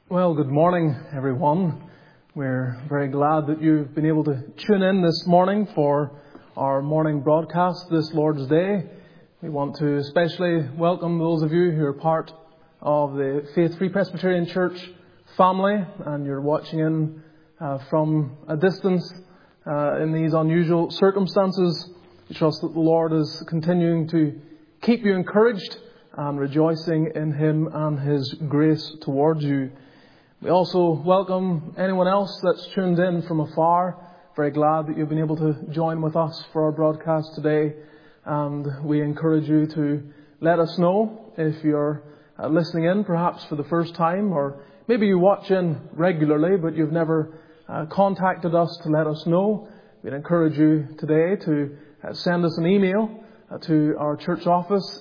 Well, good morning, everyone. We're very glad that you've been able to tune in this morning for our morning broadcast this Lord's Day. We want to especially welcome those of you who are part of the Faith Free Presbyterian Church family and you're watching in from a distance in these unusual circumstances. We trust that the Lord is continuing to keep you encouraged and rejoicing in Him and His grace towards you. We also welcome anyone else that's tuned in from afar. Very glad that you've been able to join with us for our broadcast today. And we encourage you to let us know if you're listening in perhaps for the first time, or maybe you watch in regularly but you've never contacted us to let us know. We'd encourage you today to send us an email to our church office,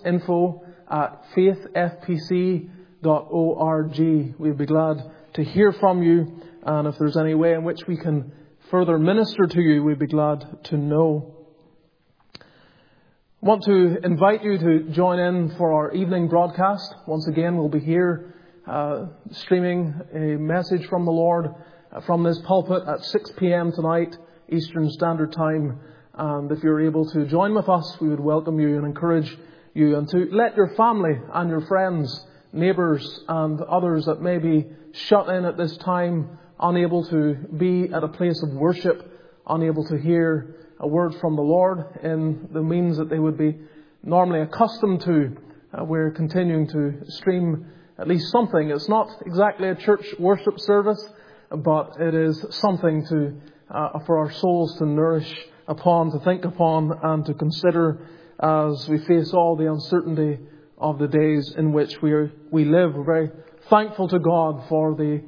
info@faithfpc.org. We'd be glad to hear from you, and if there's any way in which we can further minister to you, we'd be glad to know. I want to invite you to join in for our evening broadcast. Once again, we'll be here streaming a message from the Lord from this pulpit at 6 p.m. tonight, Eastern Standard Time. And if you're able to join with us, we would welcome you and encourage you, and to let your family and your friends, neighbours and others that may be shut in at this time, unable to be at a place of worship, unable to hear a word from the Lord in the means that they would be normally accustomed to. We're continuing to stream at least something. It's not exactly a church worship service, but it is something to for our souls to nourish upon, to think upon and to consider as we face all the uncertainty of the days in which we live. We're very thankful to God for the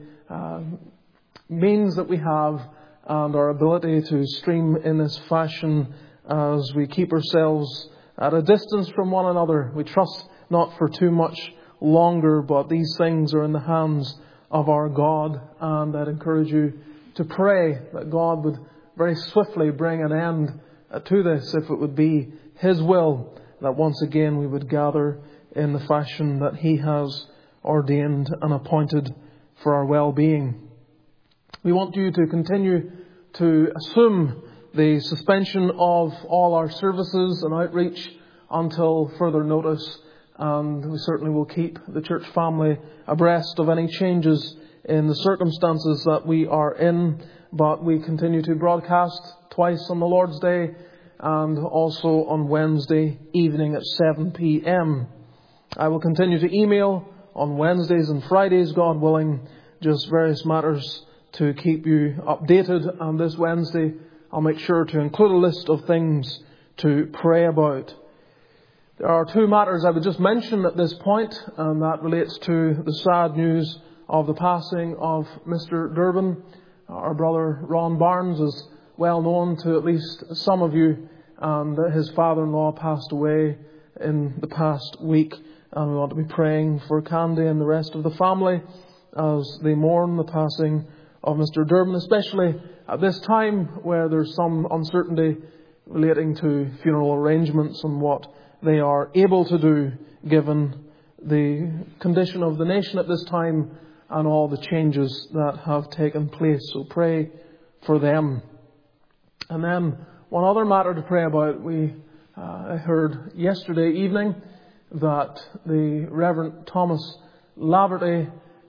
means that we have and our ability to stream in this fashion as we keep ourselves at a distance from one another. We trust not for too much longer, but these things are in the hands of our God. And I'd encourage you to pray that God would very swiftly bring an end to this, if it would be His will, that once again we would gather in the fashion that He has ordained and appointed for our well-being. We want you to continue to assume the suspension of all our services and outreach until further notice, and we certainly will keep the church family abreast of any changes in the circumstances that we are in. But we continue to broadcast twice on the Lord's Day and also on Wednesday evening at 7 p.m. I will continue to email on Wednesdays and Fridays, God willing, just various matters to keep you updated. And this Wednesday, I'll make sure to include a list of things to pray about. There are two matters I would just mention at this point, and that relates to the sad news of the passing of Mr. Durbin. Our brother Ron Barnes is well known to at least some of you, and his father-in-law passed away in the past week. And we want to be praying for Candy and the rest of the family as they mourn the passing of Mr. Durbin, especially at this time where there's some uncertainty relating to funeral arrangements and what they are able to do given the condition of the nation at this time and all the changes that have taken place. So pray for them. And then one other matter to pray about. I heard yesterday evening that the Reverend Thomas Laverty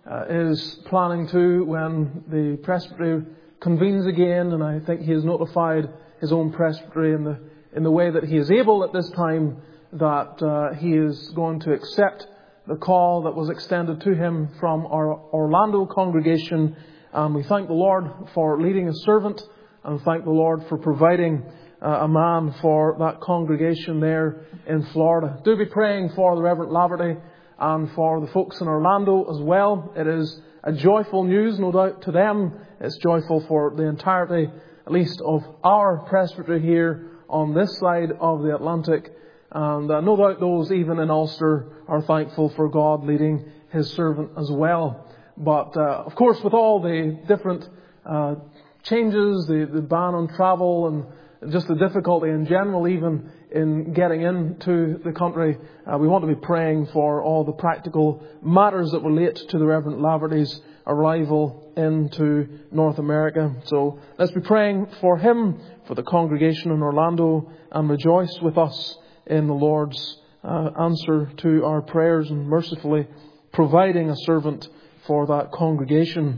is planning to, when the presbytery convenes again, and I think he has notified his own presbytery in the way that he is able at this time, that he is going to accept the call that was extended to him from our Orlando congregation. And we thank the Lord for leading His servant, and thank the Lord for providing a man for that congregation there in Florida. Do be praying for the Reverend Laverty and for the folks in Orlando as well. It is a joyful news, no doubt, to them. It's joyful for the entirety, at least, of our presbytery here on this side of the Atlantic. And no doubt those even in Ulster are thankful for God leading His servant as well. But of course, with all the different changes, the ban on travel and just the difficulty in general, even in getting into the country. We want to be praying for all the practical matters that relate to the Reverend Laverty's arrival into North America. So let's be praying for him, for the congregation in Orlando, and rejoice with us in the Lord's answer to our prayers and mercifully providing a servant for that congregation.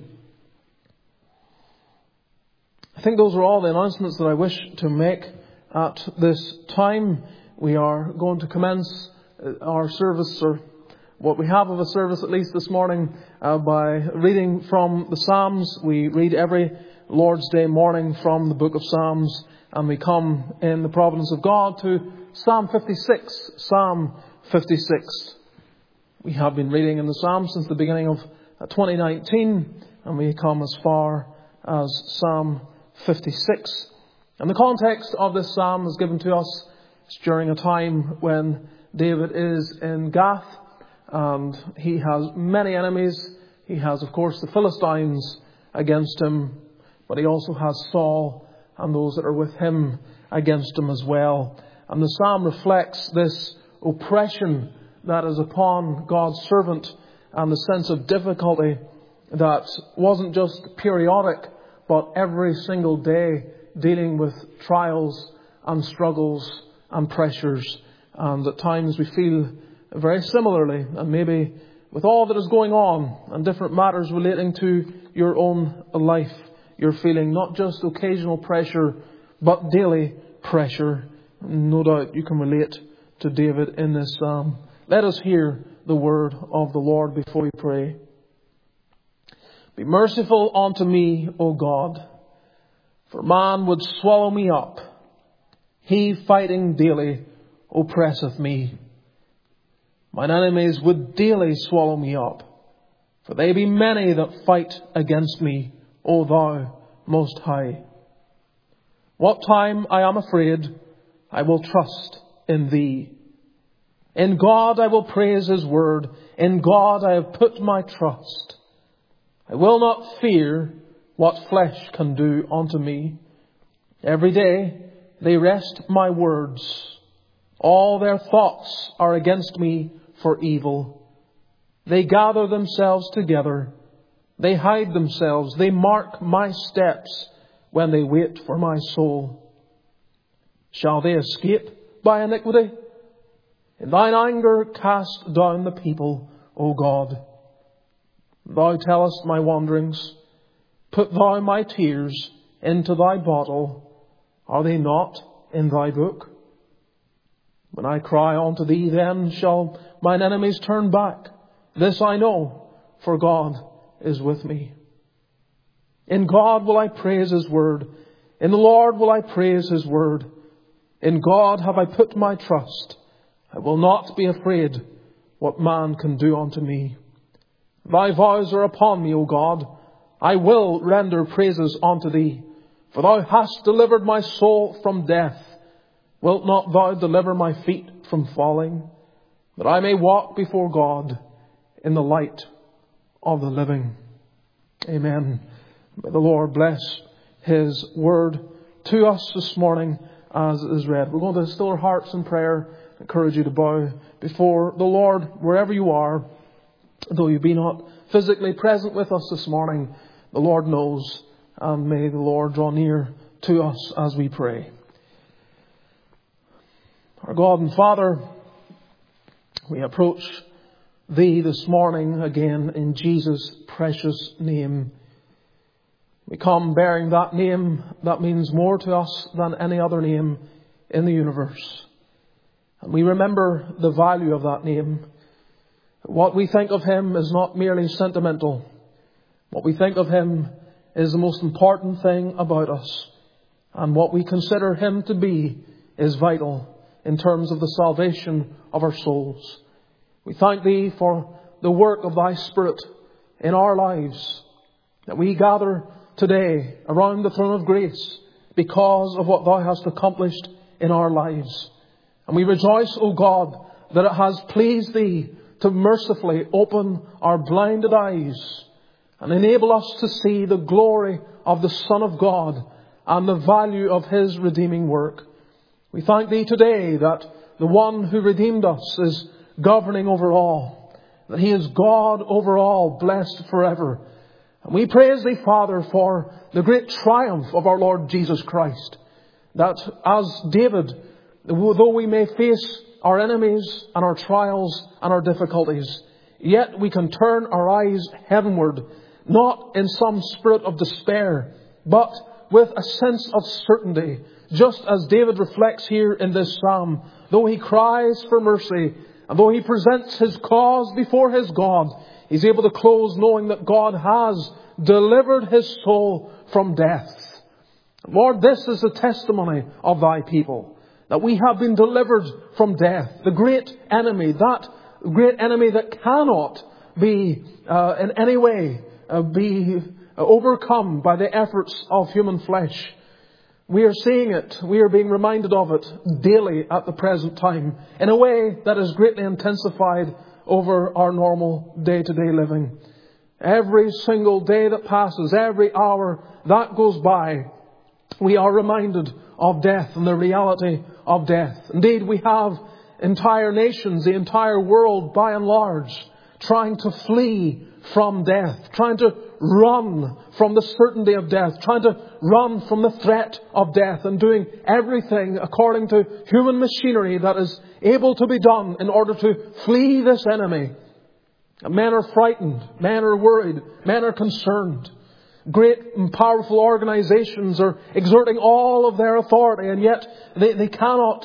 I think those are all the announcements that I wish to make at this time. We are going to commence our service, or what we have of a service at least this morning, by reading from the Psalms. We read every Lord's Day morning from the book of Psalms, and we come in the providence of God to Psalm 56. Psalm 56. We have been reading in the Psalms since the beginning of 2019, and we come as far as Psalm 56. And the context of this psalm is given to us during a time when David is in Gath, and he has many enemies. He has, of course, the Philistines against him, but he also has Saul and those that are with him against him as well. And the psalm reflects this oppression that is upon God's servant, and the sense of difficulty that wasn't just periodic, but every single day dealing with trials and struggles and pressures. And at times we feel very similarly, and maybe with all that is going on and different matters relating to your own life, you're feeling not just occasional pressure, but daily pressure. No doubt you can relate to David in this psalm. Let us hear the word of the Lord before we pray. Be merciful unto me, O God, for man would swallow me up. He fighting daily oppresseth me. Mine enemies would daily swallow me up, for they be many that fight against me, O thou most high. What time I am afraid, I will trust in thee. In God I will praise his word. In God I have put my trust. I will not fear what flesh can do unto me. Every day they wrest my words. All their thoughts are against me for evil. They gather themselves together. They hide themselves. They mark my steps when they wait for my soul. Shall they escape by iniquity? In thine anger cast down the people, O God. Thou tellest my wanderings. Put thou my tears into thy bottle. Are they not in thy book? When I cry unto thee, then shall mine enemies turn back. This I know, for God is with me. In God will I praise his word. In the Lord will I praise his word. In God have I put my trust. I will not be afraid what man can do unto me. Thy vows are upon me, O God. I will render praises unto thee. For thou hast delivered my soul from death. Wilt not thou deliver my feet from falling, that I may walk before God in the light of the living? Amen. May the Lord bless his word to us this morning as it is read. We're going to still our hearts in prayer. I encourage you to bow before the Lord wherever you are. Though you be not physically present with us this morning, the Lord knows, and may the Lord draw near to us as we pray. Our God and Father, we approach thee this morning again in Jesus' precious name. We come bearing that name that means more to us than any other name in the universe. And we remember the value of that name. What we think of him is not merely sentimental. What we think of him is the most important thing about us. And what we consider him to be is vital in terms of the salvation of our souls. We thank thee for the work of thy Spirit in our lives, that we gather today around the throne of grace because of what thou hast accomplished in our lives. And we rejoice, O God, that it has pleased thee to mercifully open our blinded eyes and enable us to see the glory of the Son of God and the value of His redeeming work. We thank Thee today that the one who redeemed us is governing over all, that He is God over all, blessed forever. And we praise Thee, Father, for the great triumph of our Lord Jesus Christ, that as David, though we may face our enemies and our trials and our difficulties, yet we can turn our eyes heavenward, not in some spirit of despair, but with a sense of certainty, just as David reflects here in this psalm. Though he cries for mercy, and though he presents his cause before his God, he's able to close knowing that God has delivered his soul from death. Lord, this is the testimony of Thy people, that we have been delivered from death, the great enemy, that cannot be in any way be overcome by the efforts of human flesh. We are seeing it. We are being reminded of it daily at the present time in a way that is greatly intensified over our normal day-to-day living. Every single day that passes, every hour that goes by, we are reminded of death and the reality of death. Indeed, we have entire nations, the entire world by and large, trying to flee from death, trying to run from the certainty of death, trying to run from the threat of death, and doing everything according to human machinery that is able to be done in order to flee this enemy. Men are frightened, men are worried, men are concerned. Great and powerful organizations are exerting all of their authority, and yet they cannot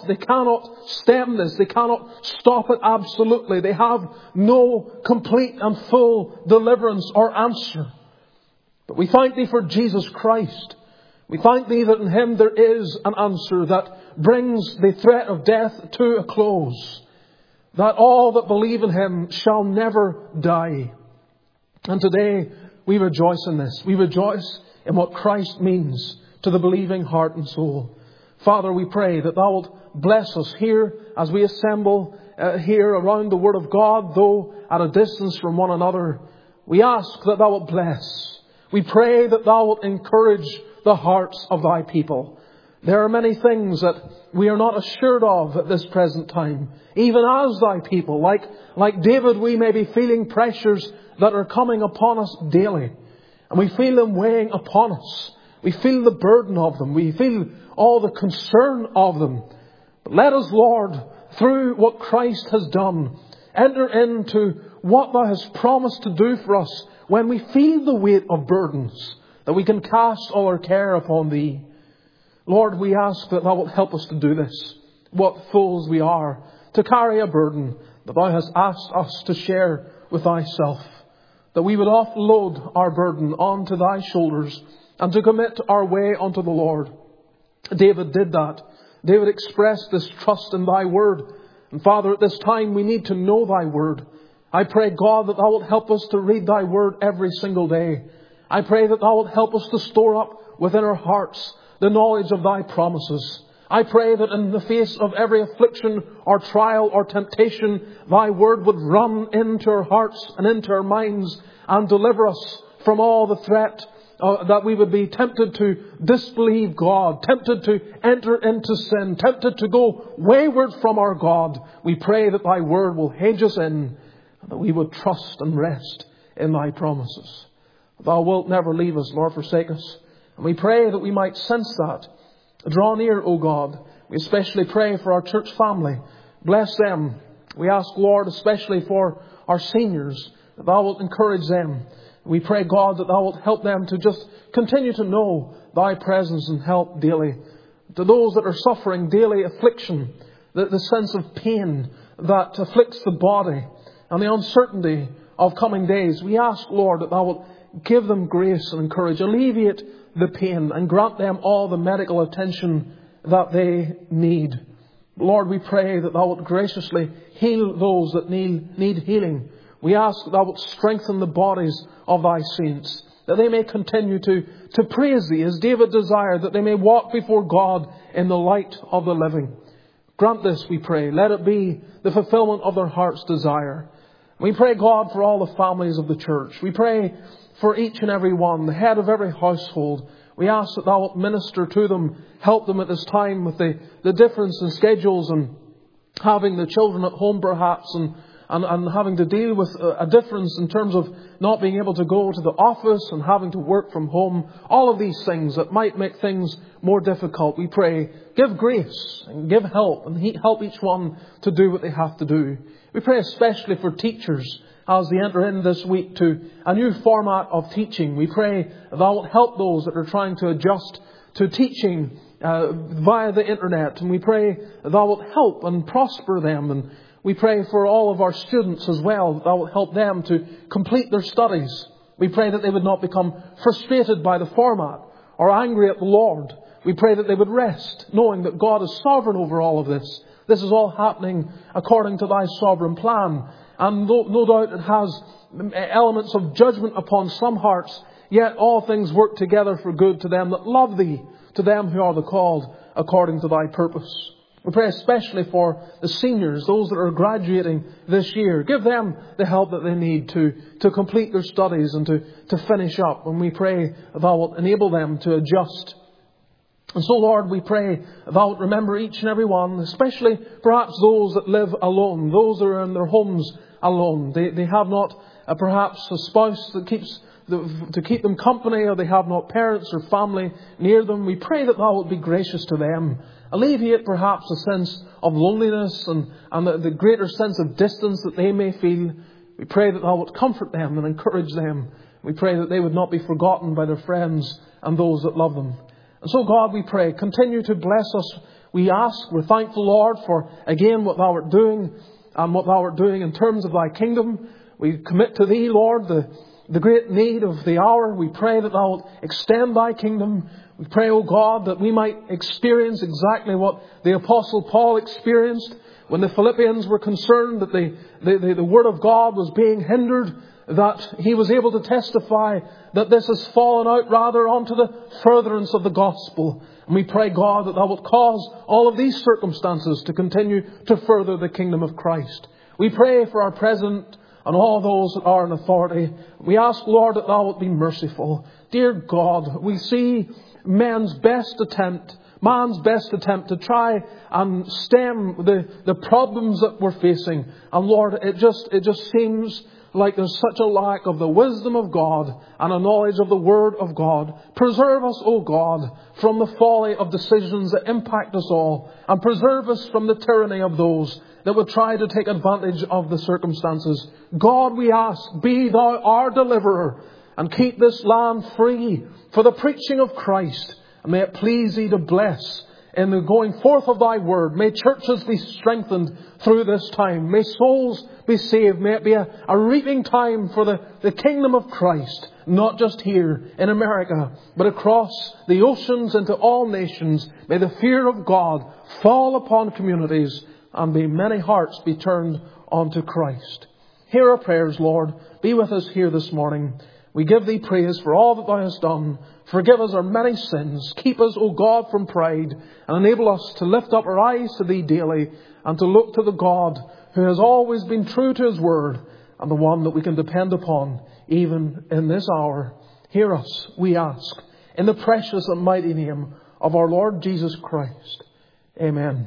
stem this. They cannot stop it absolutely. They have no complete and full deliverance or answer. But we thank Thee for Jesus Christ. We thank Thee that in Him there is an answer that brings the threat of death to a close. That all that believe in Him shall never die. And today we rejoice in this. We rejoice in what Christ means to the believing heart and soul. Father, we pray that Thou wilt bless us here as we assemble here around the Word of God, though at a distance from one another. We ask that Thou wilt bless. We pray that Thou wilt encourage the hearts of Thy people. There are many things that we are not assured of at this present time. Even as Thy people, like David, we may be feeling pressures that are coming upon us daily. And we feel them weighing upon us. We feel the burden of them. We feel all the concern of them. But let us, Lord, through what Christ has done, enter into what Thou hast promised to do for us when we feel the weight of burdens, that we can cast all our care upon Thee. Lord, we ask that Thou wilt help us to do this. What fools we are to carry a burden that Thou hast asked us to share with Thyself. That we would offload our burden onto Thy shoulders and to commit our way unto the Lord. David did that. David expressed this trust in Thy Word. And Father, at this time we need to know Thy Word. I pray, God, that Thou wilt help us to read Thy Word every single day. I pray that Thou wilt help us to store up within our hearts the knowledge of Thy promises. I pray that in the face of every affliction or trial or temptation, Thy Word would run into our hearts and into our minds and deliver us from all the threat that we would be tempted to disbelieve God, tempted to enter into sin, tempted to go wayward from our God. We pray that Thy Word will hedge us in, and that we would trust and rest in Thy promises. Thou wilt never leave us nor forsake us. And we pray that we might sense that. Draw near, O God. We especially pray for our church family. Bless them. We ask, Lord, especially for our seniors, that Thou wilt encourage them. We pray, God, that Thou wilt help them to just continue to know Thy presence and help daily. To those that are suffering daily affliction, the sense of pain that afflicts the body and the uncertainty of coming days, we ask, Lord, that Thou wilt give them grace and courage, alleviate the pain, and grant them all the medical attention that they need. Lord, we pray that Thou wilt graciously heal those that need healing. We ask that Thou wilt strengthen the bodies of Thy saints, that they may continue to praise Thee as David desired, that they may walk before God in the light of the living. Grant this, we pray. Let it be the fulfillment of their heart's desire. We pray, God, for all the families of the church. We pray for each and every one, the head of every household. We ask that Thou wilt minister to them, help them at this time with the difference in schedules and having the children at home perhaps and having to deal with a difference in terms of not being able to go to the office and having to work from home. All of these things that might make things more difficult. We pray, give grace and give help and help each one to do what they have to do. We pray especially for teachers as they enter in this week to a new format of teaching. We pray that Thou wilt help those that are trying to adjust to teaching via the internet. And we pray that Thou wilt help and prosper them. And we pray for all of our students as well, that Thou wilt help them to complete their studies. We pray that they would not become frustrated by the format or angry at the Lord. We pray that they would rest, knowing that God is sovereign over all of this. This is all happening according to Thy sovereign plan. And no doubt it has elements of judgment upon some hearts, yet all things work together for good to them that love Thee, to them who are the called according to Thy purpose. We pray especially for the seniors, those that are graduating this year. Give them the help that they need to complete their studies and to finish up. And we pray that Thou wilt enable them to adjust. And so, Lord, we pray that Thou wilt remember each and every one, especially perhaps those that live alone, those that are in their homes alone. They have not perhaps a spouse that to keep them company, or they have not parents or family near them. We pray that Thou wilt be gracious to them. Alleviate perhaps a sense of loneliness and the greater sense of distance that they may feel. We pray that Thou wilt comfort them and encourage them. We pray that they would not be forgotten by their friends and those that love them. And so, God, we pray, continue to bless us. We ask, we're thankful, Lord, for again what Thou art doing and what Thou art doing in terms of Thy kingdom. We commit to Thee, Lord, the great need of the hour. We pray that Thou wilt extend Thy kingdom. We pray, O God, that we might experience exactly what the Apostle Paul experienced when the Philippians were concerned that the Word of God was being hindered, that he was able to testify that this has fallen out rather onto the furtherance of the gospel. And we pray, God, that Thou wilt cause all of these circumstances to continue to further the kingdom of Christ. We pray for our President and all those that are in authority. We ask, Lord, that Thou wilt be merciful. Dear God, we see man's best attempt to try and stem the problems that we're facing. And Lord, it just seems like there's such a lack of the wisdom of God and a knowledge of the Word of God. Preserve us, O God, from the folly of decisions that impact us all. And preserve us from the tyranny of those that would try to take advantage of the circumstances. God, we ask, be Thou our deliverer and keep this land free for the preaching of Christ. And may it please Thee to bless in the going forth of Thy word. May churches be strengthened through this time. May souls be saved. May it be a reaping time for the kingdom of Christ. Not just here in America, but across the oceans into all nations. May the fear of God fall upon communities and may many hearts be turned unto Christ. Hear our prayers, Lord. Be with us here this morning. We give Thee praise for all that Thou hast done. Forgive us our many sins. Keep us, O God, from pride. And enable us to lift up our eyes to Thee daily and to look to the God who has always been true to His word and the one that we can depend upon even in this hour. Hear us, we ask, in the precious and mighty name of our Lord Jesus Christ. Amen.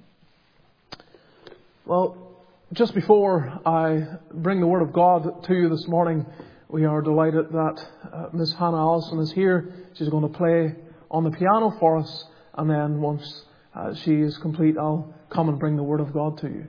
Well, just before I bring the Word of God to you this morning, we are delighted that Miss Hannah Allison is here. She's going to play on the piano for us. And then once she is complete, I'll come and bring the Word of God to you.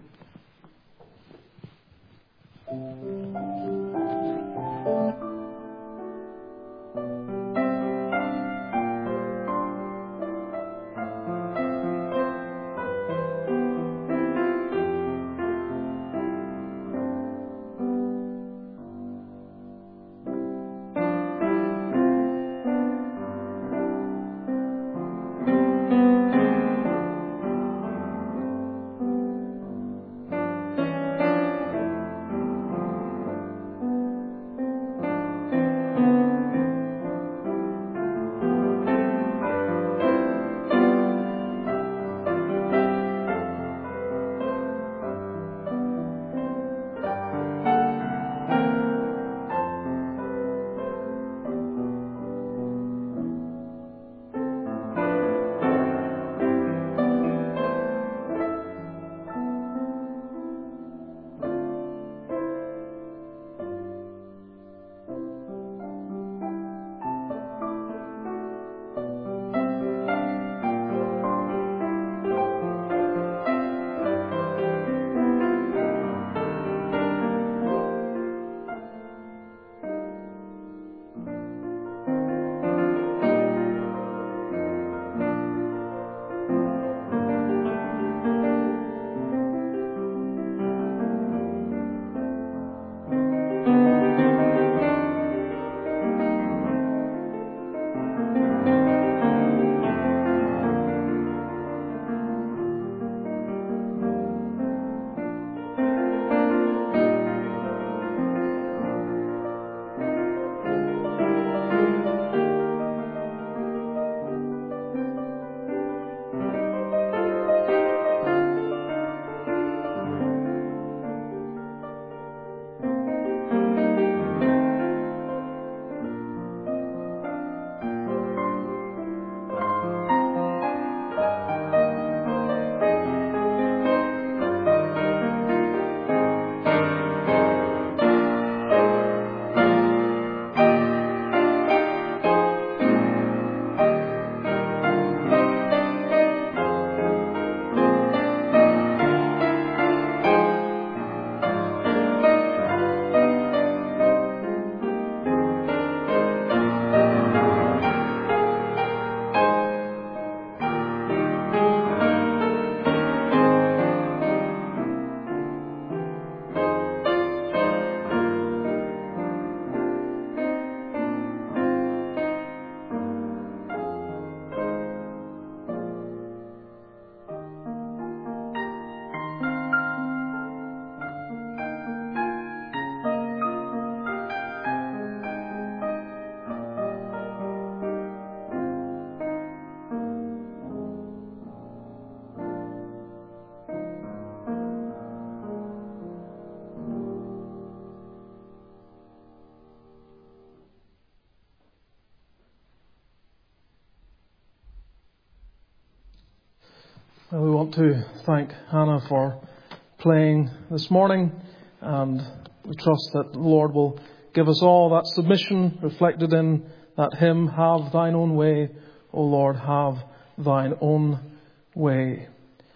We want to thank Hannah for playing this morning, and we trust that the Lord will give us all that submission reflected in that hymn, "Have thine own way, O Lord, have thine own way."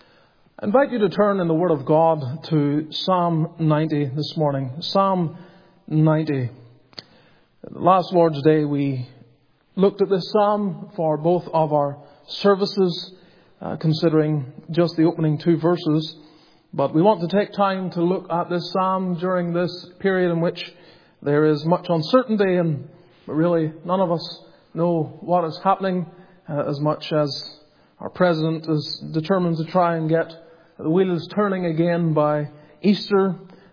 I invite you to turn in the Word of God to Psalm 90 this morning. Psalm 90. Last Lord's Day we looked at this psalm for both of our services, considering just the opening two verses. But we want to take time to look at this psalm during this period in which there is much uncertainty and really none of us know what is happening, as much as our President is determined to try and get the wheels turning again by Easter.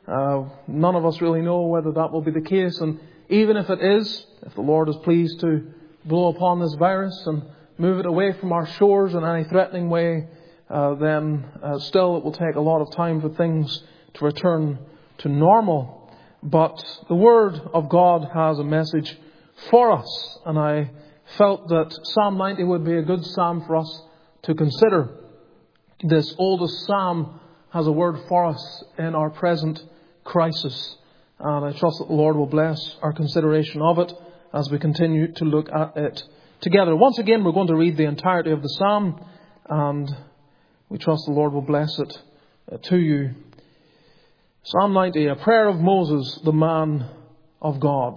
None of us really know whether that will be the case, and even if it is, if the Lord is pleased to blow upon this virus and move it away from our shores in any threatening way, then still it will take a lot of time for things to return to normal. But the Word of God has a message for us, and I felt that Psalm 90 would be a good psalm for us to consider. This oldest psalm has a word for us in our present crisis, and I trust that the Lord will bless our consideration of it as we continue to look at it together. Once again, we're going to read the entirety of the psalm, and we trust the Lord will bless it to you. Psalm 90, a prayer of Moses, the man of God.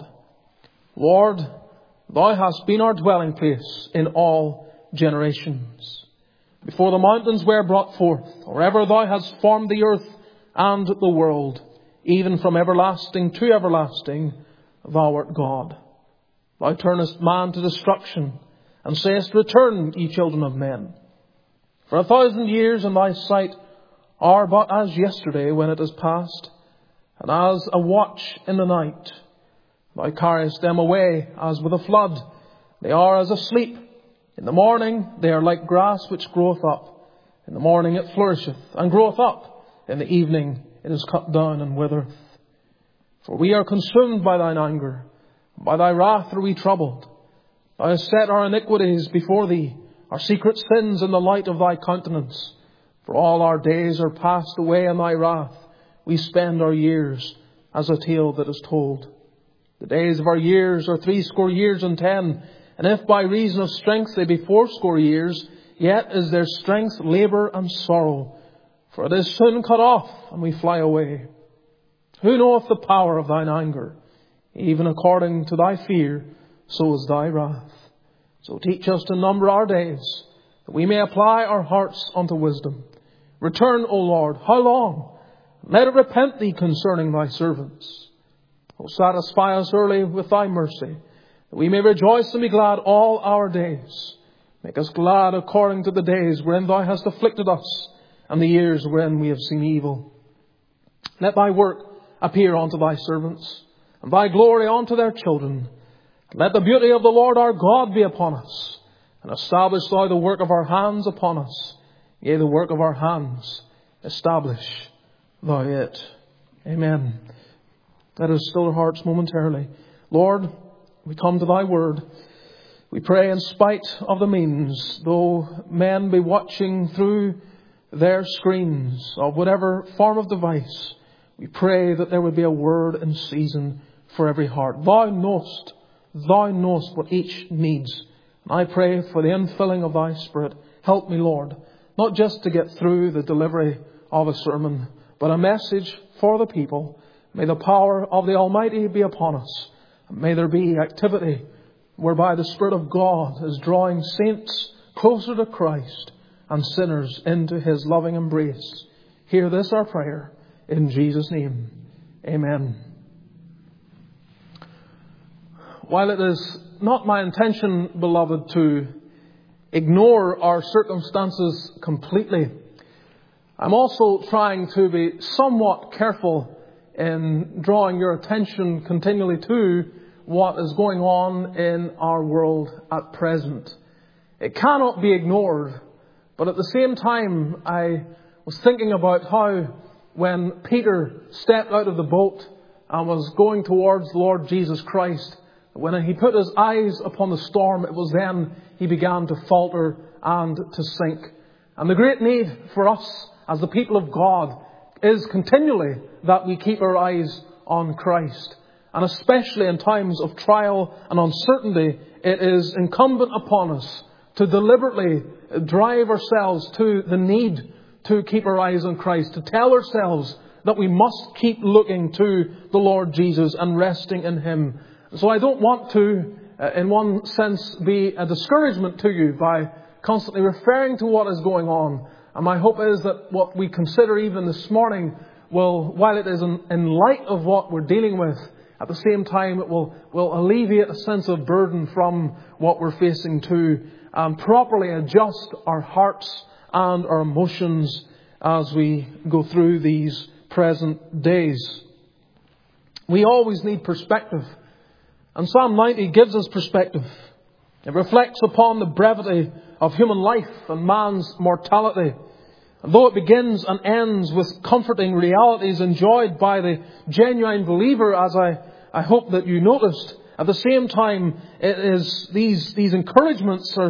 Lord, thou hast been our dwelling place in all generations. Before the mountains were brought forth, or ever thou hast formed the earth and the world, even from everlasting to everlasting, thou art God. Thou turnest man to destruction, and sayest, Return, ye children of men. For 1,000 years in thy sight are but as yesterday when it is past, and as a watch in the night. Thou carriest them away as with a flood. They are as asleep. In the morning they are like grass which groweth up. In the morning it flourisheth and groweth up. In the evening it is cut down and withereth. For we are consumed by thine anger. By thy wrath are we troubled. Thou hast set our iniquities before thee, our secret sins in the light of thy countenance. For all our days are passed away in thy wrath. We spend our years as a tale that is told. The days of our years are 80 years and 10. And if by reason of strength they be 80 years, yet is their strength labour and sorrow. For it is soon cut off, and we fly away. Who knoweth the power of thine anger? Even according to thy fear, so is thy wrath. So teach us to number our days, that we may apply our hearts unto wisdom. Return, O Lord, how long? Let it repent thee concerning thy servants. O satisfy us early with thy mercy, that we may rejoice and be glad all our days. Make us glad according to the days wherein thou hast afflicted us, and the years wherein we have seen evil. Let thy work appear unto thy servants, and thy glory unto their children. Let the beauty of the Lord our God be upon us, and establish thou the work of our hands upon us. Yea, the work of our hands, establish thou it. Amen. Let us still our hearts momentarily. Lord, we come to thy word. We pray in spite of the means, though men be watching through their screens of whatever form of device, we pray that there would be a word in season for every heart. Thou knowest what each needs. And I pray for the infilling of thy Spirit. Help me, Lord, not just to get through the delivery of a sermon, but a message for the people. May the power of the Almighty be upon us. May there be activity whereby the Spirit of God is drawing saints closer to Christ and sinners into his loving embrace. Hear this our prayer in Jesus' name. Amen. While it is not my intention, beloved, to ignore our circumstances completely, I'm also trying to be somewhat careful in drawing your attention continually to what is going on in our world at present. It cannot be ignored, but at the same time I was thinking about how when Peter stepped out of the boat and was going towards the Lord Jesus Christ, when he put his eyes upon the storm, it was then he began to falter and to sink. And the great need for us as the people of God is continually that we keep our eyes on Christ. And especially in times of trial and uncertainty, it is incumbent upon us to deliberately drive ourselves to the need to keep our eyes on Christ, to tell ourselves that we must keep looking to the Lord Jesus and resting in Him. So I don't want to, in one sense, be a discouragement to you by constantly referring to what is going on. And my hope is that what we consider even this morning will, while it is in light of what we're dealing with, at the same time it will alleviate a sense of burden from what we're facing too, and properly adjust our hearts and our emotions as we go through these present days. We always need perspective. And Psalm 90 gives us perspective. It reflects upon the brevity of human life and man's mortality. And though it begins and ends with comforting realities enjoyed by the genuine believer, as I hope that you noticed, at the same time, it is these encouragements are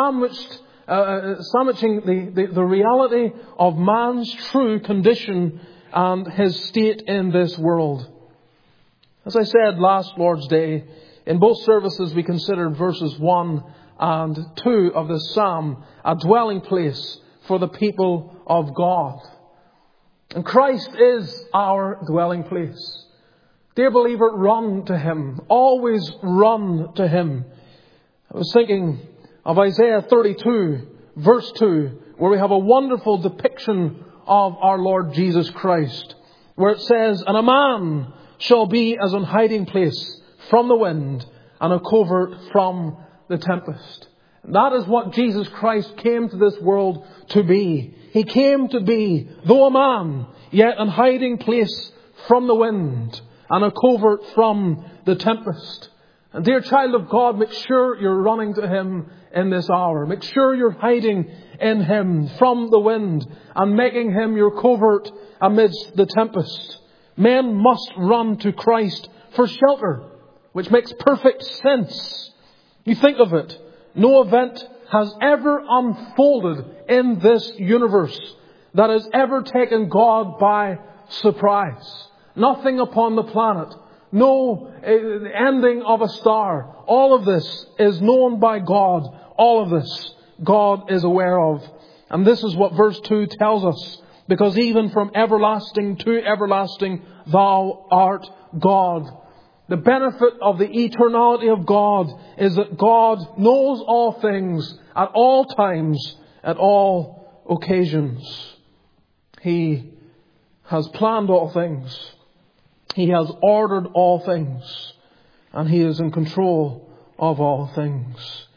sandwiching the reality of man's true condition and his state in this world. As I said last Lord's Day, in both services we considered verses 1 and 2 of this psalm, a dwelling place for the people of God. And Christ is our dwelling place. Dear believer, run to Him. Always run to Him. I was thinking of Isaiah 32, verse 2, where we have a wonderful depiction of our Lord Jesus Christ, where it says, "And a man shall be as an hiding place from the wind, and a covert from the tempest." And that is what Jesus Christ came to this world to be. He came to be, though a man, yet an hiding place from the wind, and a covert from the tempest. And dear child of God, make sure you're running to Him in this hour. Make sure you're hiding in Him from the wind and making Him your covert amidst the tempest. Men must run to Christ for shelter, which makes perfect sense. You think of it. No event has ever unfolded in this universe that has ever taken God by surprise. Nothing upon the planet. No ending of a star. All of this is known by God. All of this God is aware of. And this is what verse 2 tells us. Because even from everlasting to everlasting, Thou art God. The benefit of the eternality of God is that God knows all things at all times, at all occasions. He has planned all things. He has ordered all things. And He is in control of all things.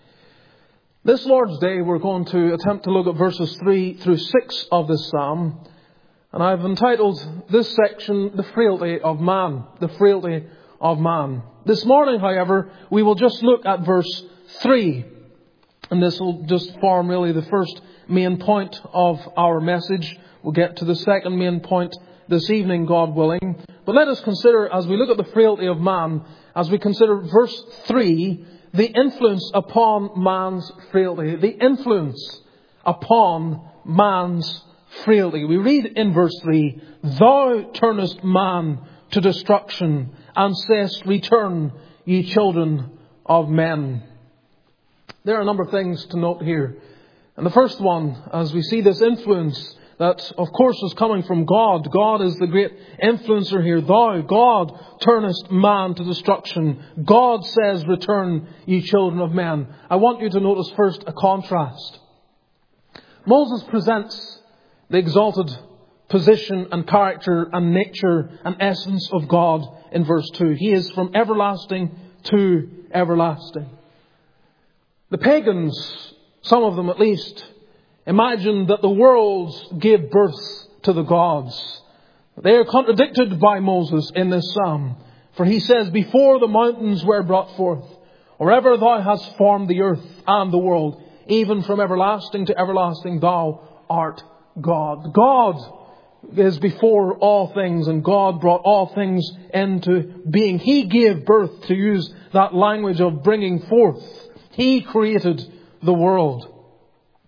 This Lord's Day, we're going to attempt to look at verses 3 through 6 of this psalm. And I've entitled this section, "The Frailty of Man." The frailty of man. This morning, however, we will just look at verse 3. And this will just form really the first main point of our message. We'll get to the second main point this evening, God willing. But let us consider, as we look at the frailty of man, as we consider verse 3, the influence upon man's frailty. The influence upon man's frailty. We read in verse 3, "Thou turnest man to destruction, and sayest, Return, ye children of men." There are a number of things to note here. And the first one, as we see this influence that, of course, is coming from God. God is the great influencer here. Thou, God, turnest man to destruction. God says, Return, ye children of men. I want you to notice first a contrast. Moses presents the exalted position and character and nature and essence of God in verse 2. He is from everlasting to everlasting. The pagans, some of them at least, imagined that the worlds gave birth to the gods. They are contradicted by Moses in this psalm. For he says, "Before the mountains were brought forth, or ever Thou hast formed the earth and the world, even from everlasting to everlasting, Thou art God." God is before all things, and God brought all things into being. He gave birth, to use that language of bringing forth. He created the world.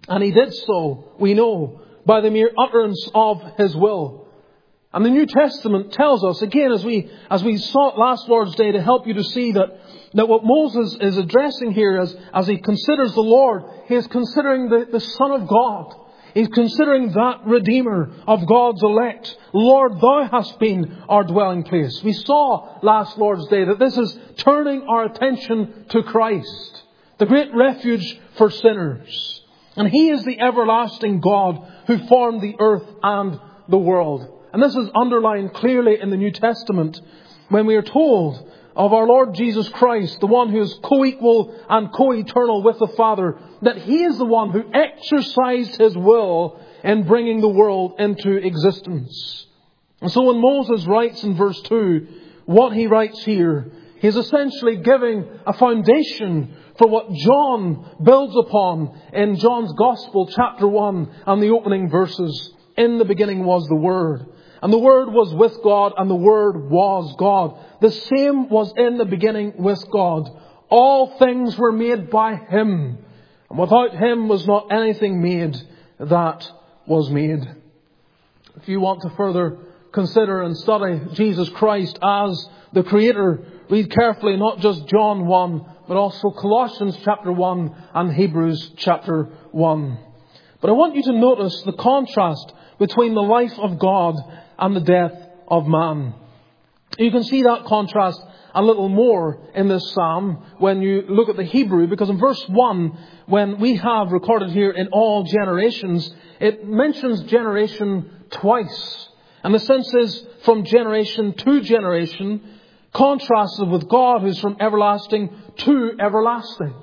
And He did so, we know, by the mere utterance of His will. And the New Testament tells us, again, as we sought last Lord's Day to help you to see that what Moses is addressing here as he considers the Lord, he is considering the Son of God. He's considering that Redeemer of God's elect. Lord, Thou hast been our dwelling place. We saw last Lord's Day that this is turning our attention to Christ, the great refuge for sinners. And He is the everlasting God who formed the earth and the world. And this is underlined clearly in the New Testament when we are told of our Lord Jesus Christ, the one who is co-equal and co-eternal with the Father, that He is the one who exercised His will in bringing the world into existence. And so when Moses writes in verse 2, what he writes here, he's essentially giving a foundation for what John builds upon in John's Gospel, chapter 1, and the opening verses. In the beginning was the Word, and the Word was with God, and the Word was God. The same was in the beginning with God. All things were made by Him, and without Him was not anything made that was made. If you want to further consider and study Jesus Christ as the Creator, read carefully not just John 1, but also Colossians chapter 1 and Hebrews chapter 1. But I want you to notice the contrast between the life of God and the death of man. You can see that contrast a little more in this psalm when you look at the Hebrew, because in verse 1, when we have recorded here in all generations, it mentions generation twice. And the sense is from generation to generation, contrasted with God who's from everlasting to everlasting.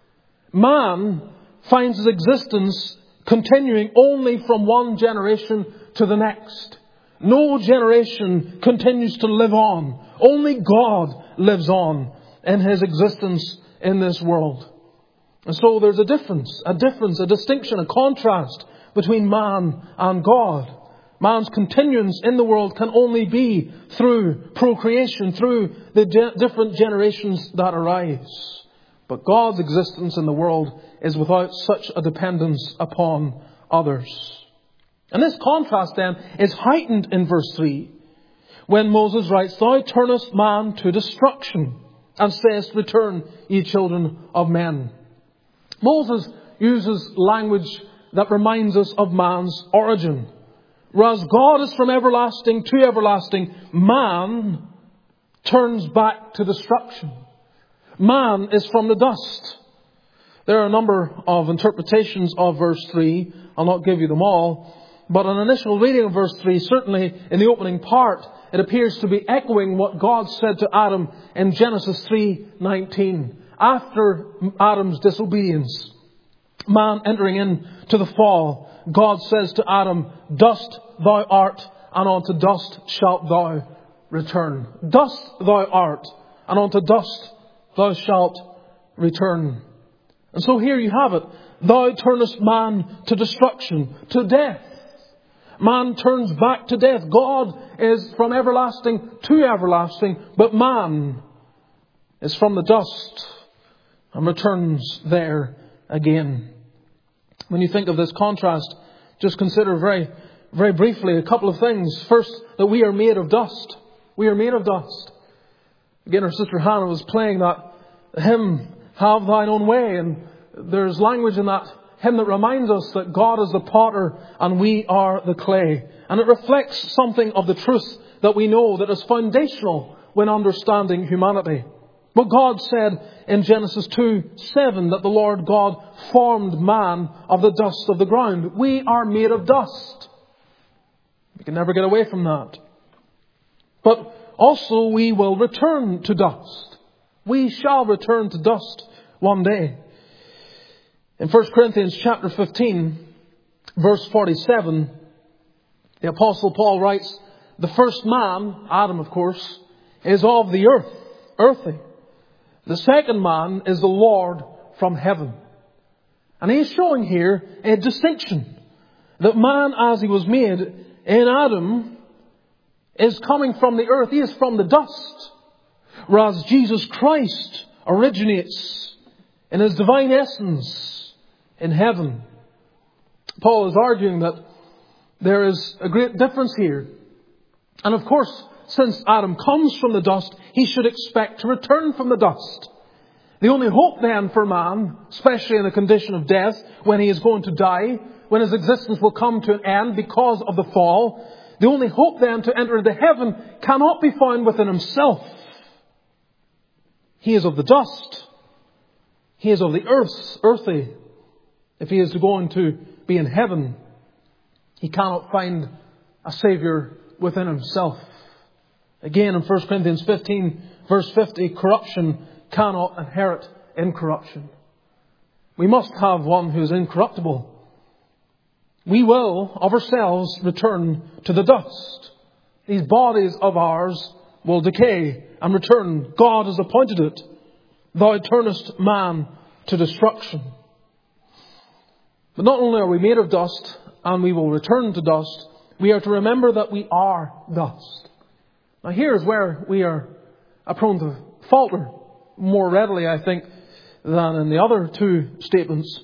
Man finds his existence continuing only from one generation to the next. No generation continues to live on. Only God lives on in His existence in this world. And so there's a distinction, a contrast between man and God. Man's continuance in the world can only be through procreation, through the different generations that arise. But God's existence in the world is without such a dependence upon others. And this contrast then is heightened in verse 3 when Moses writes, Thou turnest man to destruction and sayest, Return, ye children of men. Moses uses language that reminds us of man's origin. Whereas God is from everlasting to everlasting, man turns back to destruction. Man is from the dust. There are a number of interpretations of verse 3. I'll not give you them all. But an initial reading of verse 3, certainly in the opening part, it appears to be echoing what God said to Adam in Genesis 3:19. After Adam's disobedience, man entering into the fall, God says to Adam, Dust thou art, and unto dust shalt thou return. Dust thou art, and unto dust thou shalt return. And so here you have it. Thou turnest man to destruction, to death. Man turns back to death. God is from everlasting to everlasting, but man is from the dust and returns there again. When you think of this contrast, just consider very, very briefly a couple of things. First, that we are made of dust. We are made of dust. Again, our sister Hannah was playing that hymn, Have Thine Own Way, and there's language in that hymn that reminds us that God is the potter and we are the clay. And it reflects something of the truth that we know that is foundational when understanding humanity. But God said in Genesis 2:7 that the Lord God formed man of the dust of the ground. We are made of dust. We can never get away from that. But also we will return to dust. We shall return to dust one day. In 1 Corinthians chapter 15, verse 47, the Apostle Paul writes, the first man, Adam of course, is of the earth, earthy. The second man is the Lord from heaven. And he's showing here a distinction. That man as he was made in Adam is coming from the earth. He is from the dust. Whereas Jesus Christ originates in His divine essence in heaven, Paul is arguing that there is a great difference here. And of course, since Adam comes from the dust, he should expect to return from the dust. The only hope then for man, especially in the condition of death, when he is going to die, when his existence will come to an end because of the fall, the only hope then to enter into heaven cannot be found within himself. He is of the dust. He is of the earthy. If he is going to be in heaven, he cannot find a Saviour within himself. Again, in 1 Corinthians 15, verse 50, corruption cannot inherit incorruption. We must have one who is incorruptible. We will, of ourselves, return to the dust. These bodies of ours will decay and return. God has appointed it. Thou turnest man to destruction. But not only are we made of dust and we will return to dust, we are to remember that we are dust. Now here's where we are prone to falter more readily, I think, than in the other two statements.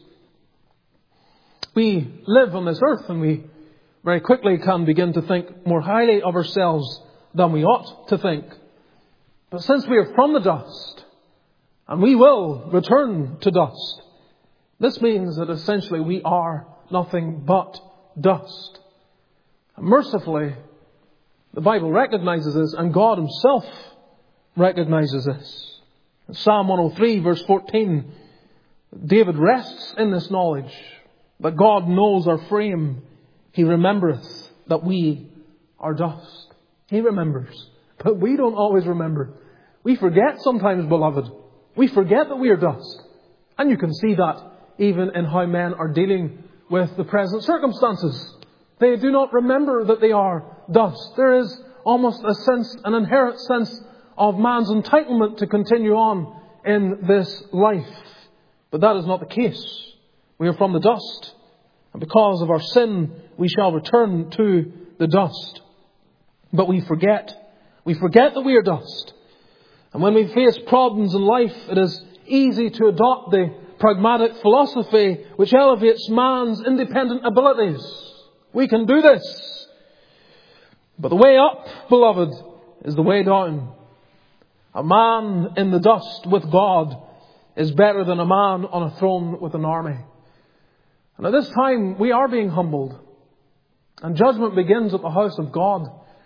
We live on this earth and we very quickly can begin to think more highly of ourselves than we ought to think. But since we are from the dust, and we will return to dust, this means that essentially we are nothing but dust. And mercifully, the Bible recognizes this, and God Himself recognizes this. In Psalm 103, verse 14, David rests in this knowledge that God knows our frame. He remembereth that we are dust. He remembers. But we don't always remember. We forget sometimes, beloved. We forget that we are dust. And you can see that even in how men are dealing with the present circumstances. They do not remember that they are dust. There is almost a sense, an inherent sense of man's entitlement to continue on in this life. But that is not the case. We are from the dust. And because of our sin, we shall return to the dust. But we forget. We forget that we are dust. And when we face problems in life, it is easy to adopt the pragmatic philosophy which elevates man's independent abilities. We can do this. But the way up, beloved, is the way down. A man in the dust with God is better than a man on a throne with an army. And at this time, we are being humbled. And judgment begins at the house of God.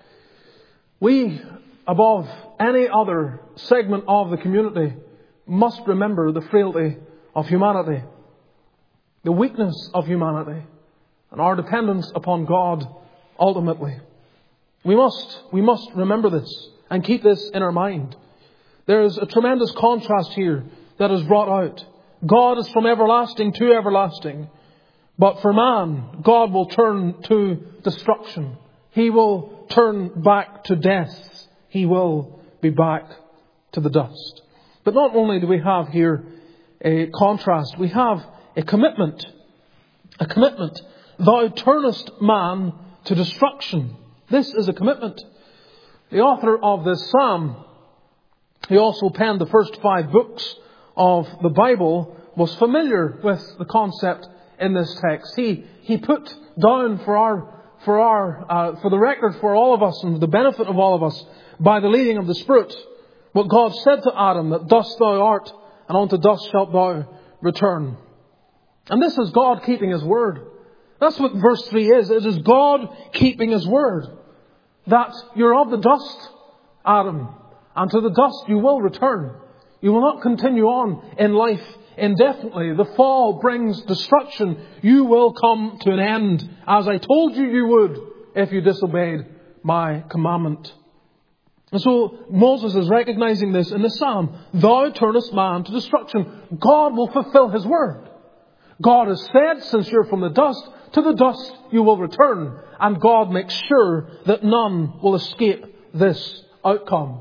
We, above any other segment of the community, must remember the frailty of humanity, the weakness of humanity, and our dependence upon God ultimately. We must remember this and keep this in our mind. There is a tremendous contrast here that is brought out. God is from everlasting to everlasting. But for man, God will turn to destruction. He will turn back to death. He will be back to the dust. But not only do we have here a contrast, we have a commitment. A commitment. Thou turnest man to destruction. This is a commitment. The author of this psalm, he also penned the first 5 books of the Bible, was familiar with the concept in this text. He put down for the record for all of us and the benefit of all of us by the leading of the Spirit what God said to Adam, that dust thou art and unto dust shalt thou return. And this is God keeping His word. That's what verse 3 is. It is God keeping His word. That you're of the dust, Adam, and to the dust you will return. You will not continue on in life indefinitely. The fall brings destruction. You will come to an end, as I told you you would, if you disobeyed my commandment. And so Moses is recognizing this in the psalm. Thou turnest man to destruction. God will fulfill His word. God has said, since you're from the dust, to the dust you will return. And God makes sure that none will escape this outcome.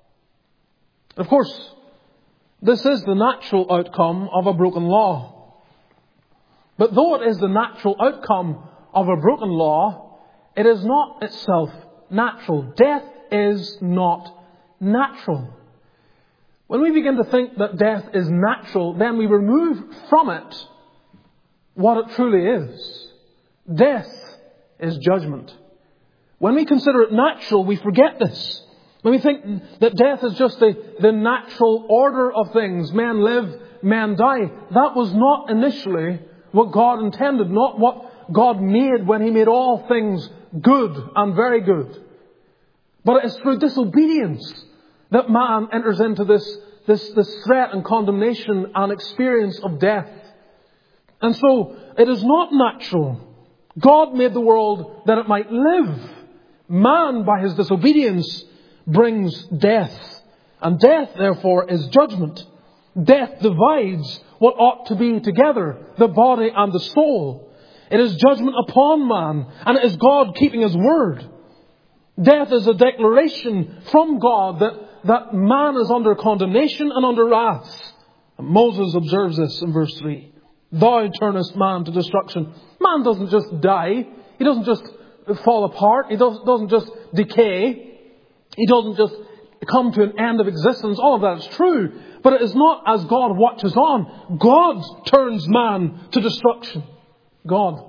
Of course, this is the natural outcome of a broken law. But though it is the natural outcome of a broken law, it is not itself natural. Death is not natural. When we begin to think that death is natural, then we remove from it what it truly is. Death is judgment. When we consider it natural, we forget this. When we think that death is just the natural order of things, men live, men die, that was not initially what God intended, not what God made when He made all things good and very good. But it is through disobedience that man enters into this threat and condemnation and experience of death. And so it is not natural. God made the world that it might live. Man, by his disobedience, brings death. And death, therefore, is judgment. Death divides what ought to be together, the body and the soul. It is judgment upon man, and it is God keeping His word. Death is a declaration from God that man is under condemnation and under wrath. And Moses observes this in verse 3. Thou turnest man to destruction. Man doesn't just die. He doesn't just fall apart. He doesn't just decay. He doesn't just come to an end of existence. All of that is true. But it is not as God watches on. God turns man to destruction. God.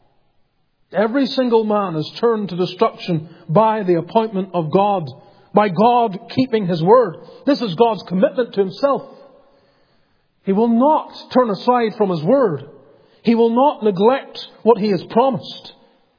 Every single man is turned to destruction by the appointment of God. By God keeping His word. This is God's commitment to Himself. He will not turn aside from His word. He will not neglect what He has promised.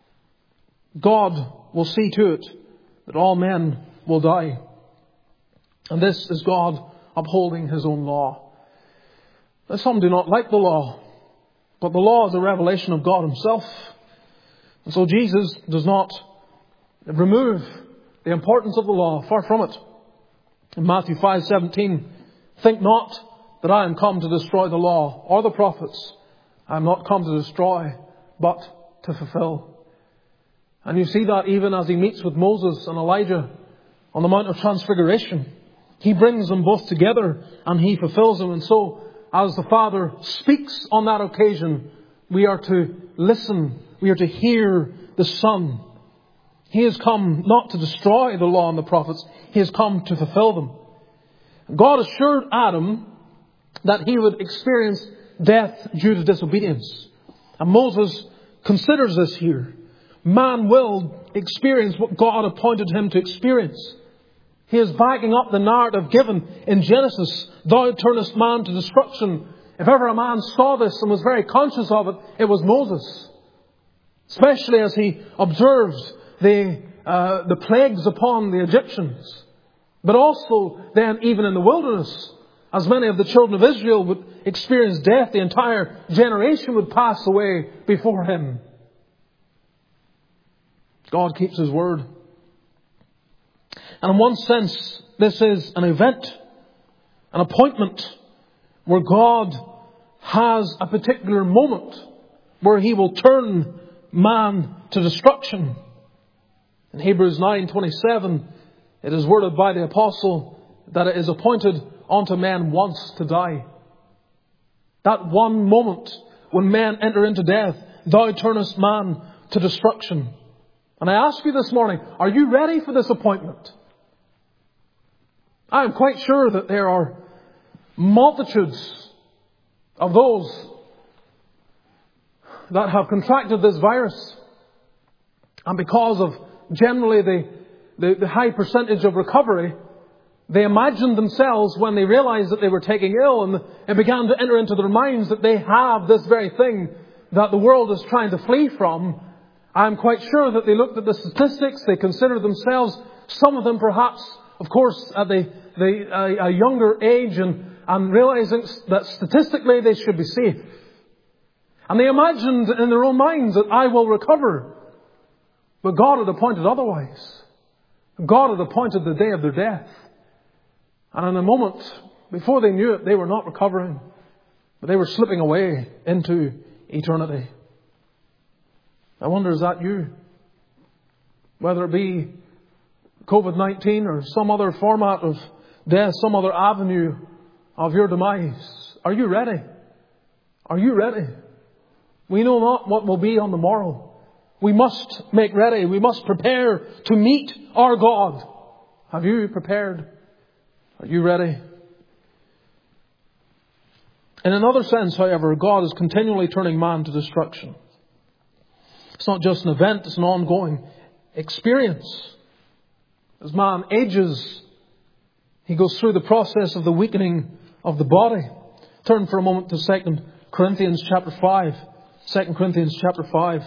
God will see to it that all men will die. And this is God upholding His own law. Now, some do not like the law, but the law is a revelation of God Himself. And so Jesus does not remove the importance of the law. Far from it. In Matthew 5:17, think not that I am come to destroy the law or the prophets. I am not come to destroy, but to fulfill. And you see that even as He meets with Moses and Elijah on the Mount of Transfiguration. He brings them both together and He fulfills them. And so, as the Father speaks on that occasion, we are to listen. We are to hear the Son. He has come not to destroy the law and the prophets. He has come to fulfill them. God assured Adam that he would experience death due to disobedience. And Moses considers this here. Man will experience what God appointed him to experience. He is backing up the narrative given in Genesis. Thou turnest man to destruction. If ever a man saw this and was very conscious of it, it was Moses. Especially as he observed the plagues upon the Egyptians. But also then even in the wilderness, as many of the children of Israel would experience death, the entire generation would pass away before him. God keeps His word. And in one sense, this is an event, an appointment, where God has a particular moment where He will turn man to destruction. In Hebrews 9:27, it is worded by the apostle that it is appointed unto men once to die. That one moment when men enter into death, thou turnest man to destruction. And I ask you this morning, are you ready for this appointment? I am quite sure that there are multitudes of those that have contracted this virus. And because of generally the high percentage of recovery, they imagined themselves when they realized that they were taking ill, and it began to enter into their minds that they have this very thing that the world is trying to flee from. I'm quite sure that they looked at the statistics, they considered themselves, some of them perhaps, of course, at a younger age, and realizing that statistically they should be safe. And they imagined in their own minds that I will recover. But God had appointed otherwise. God had appointed the day of their death. And in a moment, before they knew it, they were not recovering, but they were slipping away into eternity. I wonder, is that you? Whether it be COVID-19 or some other format of death, some other avenue of your demise. Are you ready? Are you ready? We know not what will be on the morrow. We must make ready. We must prepare to meet our God. Have you prepared? Are you ready? In another sense, however, God is continually turning man to destruction. It's not just an event, it's an ongoing experience. As man ages, he goes through the process of the weakening of the body. Turn for a moment to 2 Corinthians chapter 5. 2 Corinthians chapter 5.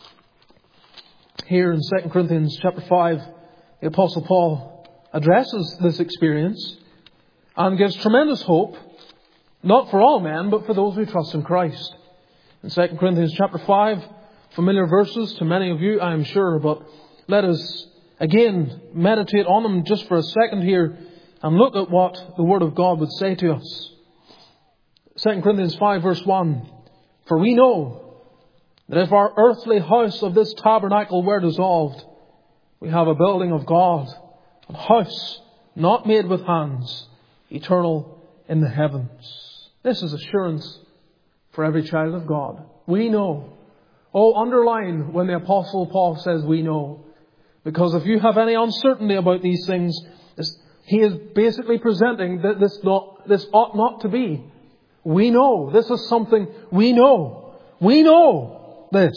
Here in 2 Corinthians chapter 5, the Apostle Paul addresses this experience and gives tremendous hope, not for all men, but for those who trust in Christ. In 2 Corinthians chapter 5, familiar verses to many of you, I am sure, but let us again meditate on them just for a second here and look at what the Word of God would say to us. 2 Corinthians 5 verse 1. For we know that if our earthly house of this tabernacle were dissolved, we have a building of God, a house not made with hands, eternal in the heavens. This is assurance for every child of God. We know. Oh, underline when the Apostle Paul says we know. Because if you have any uncertainty about these things, he is basically presenting that this ought not to be. We know. This is something we know. We know this.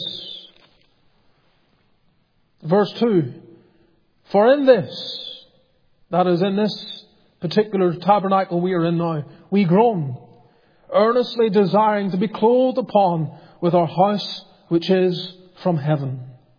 Verse 2. For in this, that is in this particular tabernacle we are in now, we groan, earnestly desiring to be clothed upon with our house which is from heaven.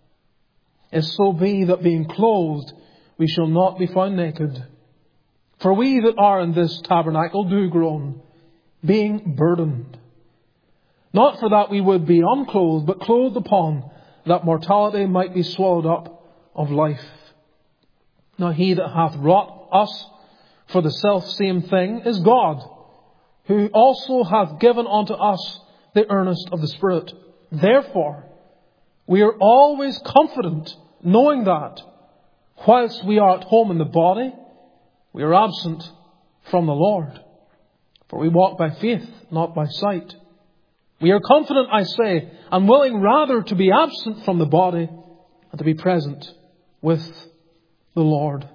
If so be that being clothed, we shall not be found naked. For we that are in this tabernacle do groan, being burdened. Not for that we would be unclothed, but clothed upon, that mortality might be swallowed up of life. Now he that hath wrought us for the selfsame thing is God, who also hath given unto us the earnest of the Spirit. Therefore, we are always confident, knowing that, whilst we are at home in the body, we are absent from the Lord. For we walk by faith, not by sight. We are confident, I say, and willing rather to be absent from the body and to be present with the Lord.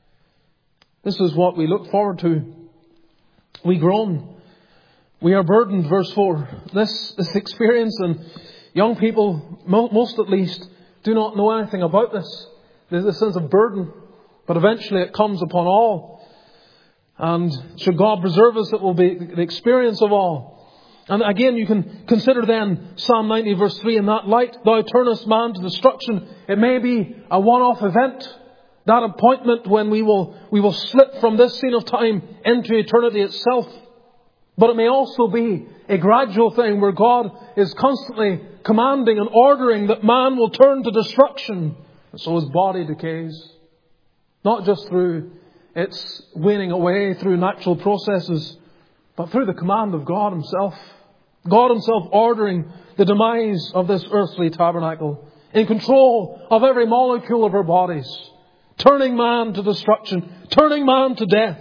This is what we look forward to. We groan. We are burdened, verse 4. This experience, and young people, most at least, do not know anything about this. There's a sense of burden. But eventually it comes upon all. And should God preserve us, it will be the experience of all. And again, you can consider then Psalm 90 verse 3, in that light thou turnest man to destruction. It may be a one-off event, that appointment when we will slip from this scene of time into eternity itself. But it may also be a gradual thing where God is constantly commanding and ordering that man will turn to destruction. And so his body decays. Not just through its waning away through natural processes, but through the command of God Himself. God Himself ordering the demise of this earthly tabernacle, in control of every molecule of our bodies, turning man to destruction, turning man to death.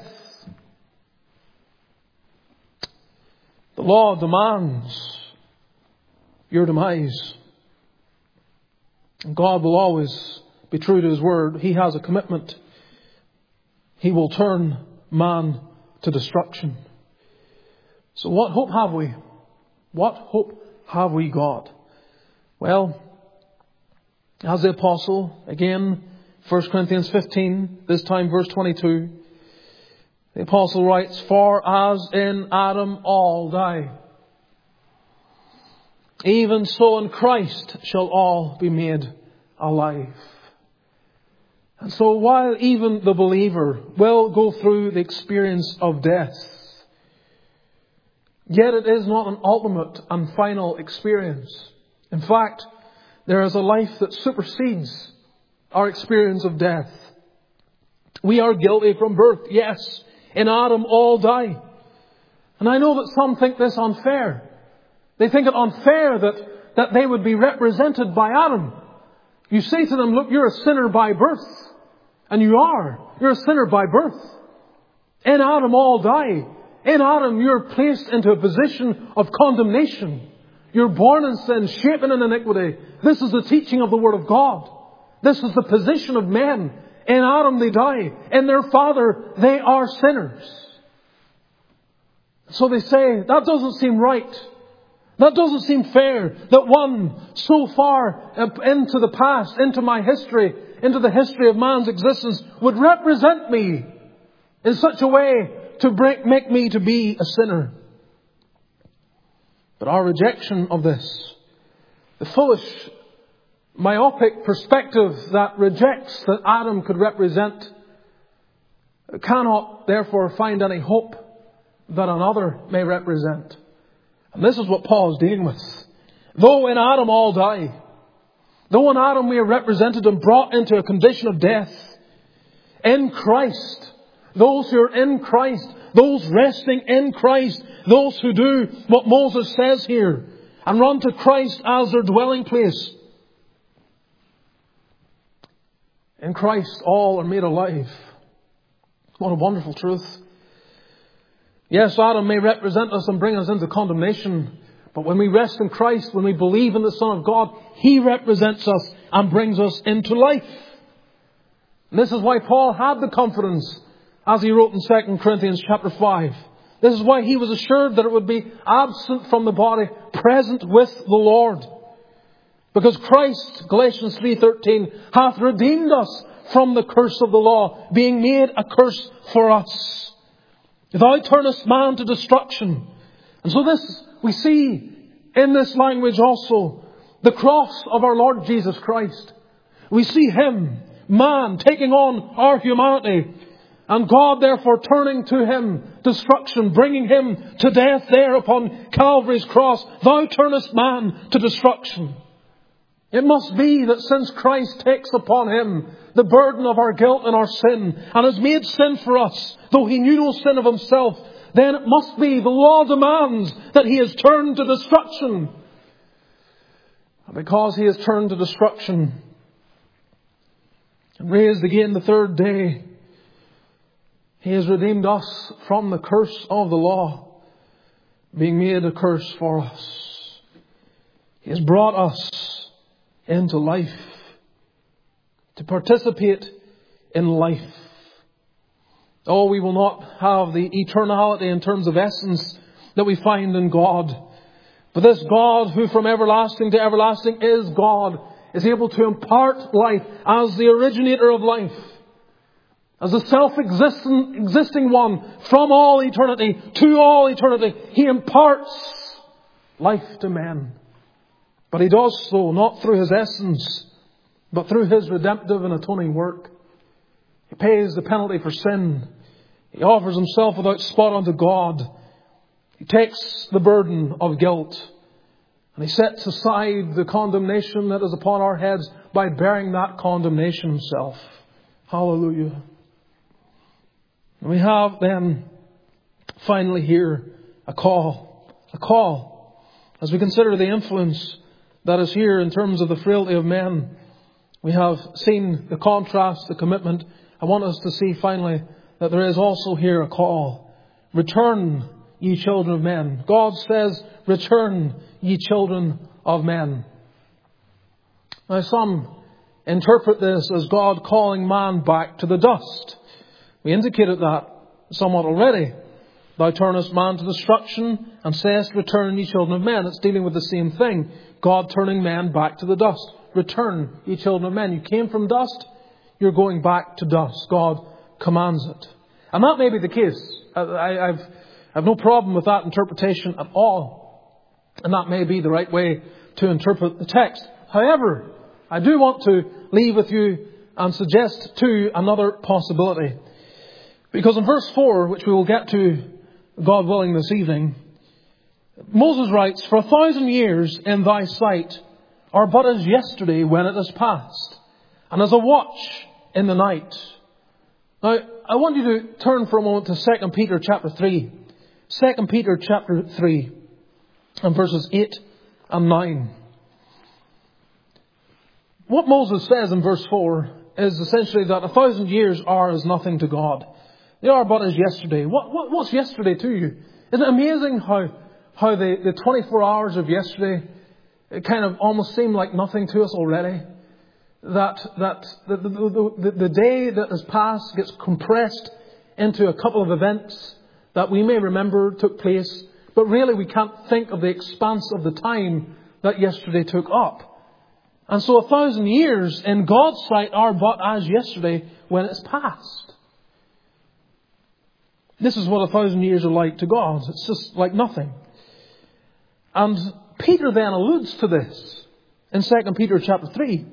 The law demands your demise. And God will always be true to His word. He has a commitment. He will turn man to destruction. So what hope have we? What hope have we got? Well, as the apostle, again, 1 Corinthians 15, this time verse 22, the apostle writes, for as in Adam all die, even so in Christ shall all be made alive. And so while even the believer will go through the experience of death, yet it is not an ultimate and final experience. In fact, there is a life that supersedes our experience of death. We are guilty from birth. Yes, in Adam all die. And I know that some think this unfair. They think it unfair that they would be represented by Adam. You say to them, look, you're a sinner by birth. And you are. You're a sinner by birth. In Adam all die. In Adam you're placed into a position of condemnation. You're born in sin, shapen in iniquity. This is the teaching of the Word of God. This is the position of men. In Adam they die. In their father they are sinners. So they say, that doesn't seem right. That doesn't seem fair, that one so far into the past, into my history, into the history of man's existence, would represent me in such a way to make me to be a sinner. But our rejection of this, the foolish, myopic perspective that rejects that Adam could represent, cannot therefore find any hope that another may represent. And this is what Paul is dealing with. Though in Adam all die, though in Adam we are represented and brought into a condition of death, in Christ, those who are in Christ, those resting in Christ, those who do what Moses says here and run to Christ as their dwelling place, in Christ all are made alive. What a wonderful truth. Yes, Adam may represent us and bring us into condemnation. But when we rest in Christ, when we believe in the Son of God, He represents us and brings us into life. And this is why Paul had the confidence, as he wrote in 2 Corinthians chapter 5. This is why he was assured that it would be absent from the body, present with the Lord. Because Christ, Galatians 3:13, hath redeemed us from the curse of the law, being made a curse for us. Thou turnest man to destruction. And so this, we see in this language also the cross of our Lord Jesus Christ. We see Him, man, taking on our humanity. And God therefore turning to Him destruction, bringing Him to death there upon Calvary's cross. Thou turnest man to destruction. It must be that since Christ takes upon Him the burden of our guilt and our sin, and has made sin for us, though He knew no sin of Himself, then it must be the law demands that He has turned to destruction. And because He has turned to destruction and raised again the third day, He has redeemed us from the curse of the law, being made a curse for us. He has brought us into life, to participate in life. Oh, we will not have the eternality in terms of essence that we find in God. But this God who from everlasting to everlasting is God, is able to impart life as the originator of life. As the self-existing one from all eternity to all eternity. He imparts life to men. But He does so not through His essence, but through His redemptive and atoning work. He pays the penalty for sin. He offers Himself without spot unto God. He takes the burden of guilt. And He sets aside the condemnation that is upon our heads by bearing that condemnation Himself. Hallelujah. And we have then finally here a call. A call. As we consider the influence that is here in terms of the frailty of men. We have seen the contrast, the commitment. I want us to see finally that there is also here a call. Return, ye children of men. God says, return, ye children of men. Now some interpret this as God calling man back to the dust. We indicated that somewhat already. Thou turnest man to destruction and sayest, return, ye children of men. It's dealing with the same thing. God turning men back to the dust. Return, ye children of men. You came from dust, you're going back to dust. God commands it. And that may be the case. I have no problem with that interpretation at all. And that may be the right way to interpret the text. However, I do want to leave with you and suggest too another possibility. Because in verse 4, which we will get to, God willing, this evening, Moses writes, for 1,000 years in thy sight are but as yesterday when it is past, and as a watch in the night. Now, I want you to turn for a moment to 2 Peter chapter 3. 2 Peter chapter 3 and verses 8 and 9. What Moses says in verse 4 is essentially that 1,000 years are as nothing to God. They are but as yesterday. What's yesterday to you? Isn't it amazing how the 24 hours of yesterday kind of almost seem like nothing to us already? That the day that has passed gets compressed into a couple of events that we may remember took place But really we can't think of the expanse of the time that yesterday took up. And so 1,000 years in God's sight are but as yesterday when it's past. This is what 1,000 years are like to God. It's just like nothing. And Peter then alludes to this in 2 Peter chapter 3.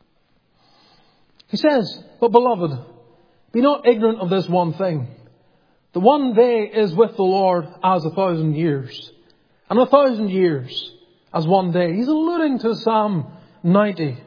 He says, "But beloved, be not ignorant of this one thing. The one day is with the Lord as 1,000 years. And 1,000 years as one day." He's alluding to Psalm 90.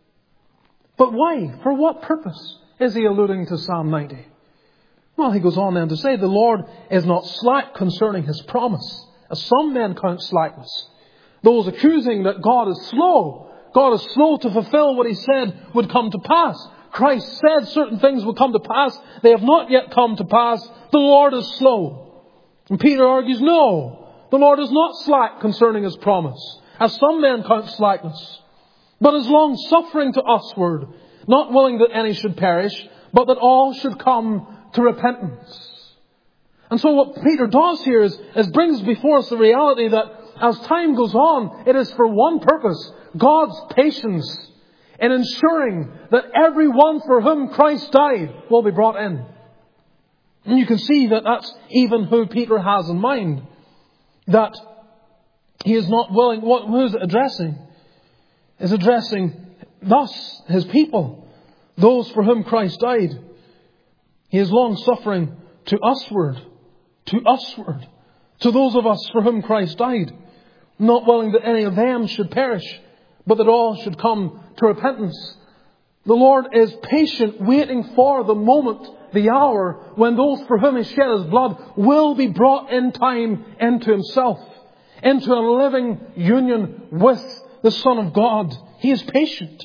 But why? For what purpose is he alluding to Psalm 90? Well, he goes on then to say, "The Lord is not slack concerning His promise, as some men count slackness. Those accusing that God is slow to fulfill what He said would come to pass." Christ said certain things will come to pass. They have not yet come to pass. The Lord is slow. And Peter argues, no, the Lord is not slack concerning His promise, as some men count slackness, but is long-suffering to usward, not willing that any should perish, but that all should come to repentance. And so what Peter does here is brings before us the reality that as time goes on, it is for one purpose: God's patience in ensuring that everyone for whom Christ died will be brought in. And you can see that that's even who Peter has in mind. That he is not willing. Who is it addressing? Is addressing thus His people, those for whom Christ died. He is long suffering to usward, to those of us for whom Christ died, not willing that any of them should perish, but that all should come to repentance. The Lord is patient, waiting for the moment, the hour, when those for whom He shed His blood will be brought in time into Himself, into a living union with the Son of God. He is patient.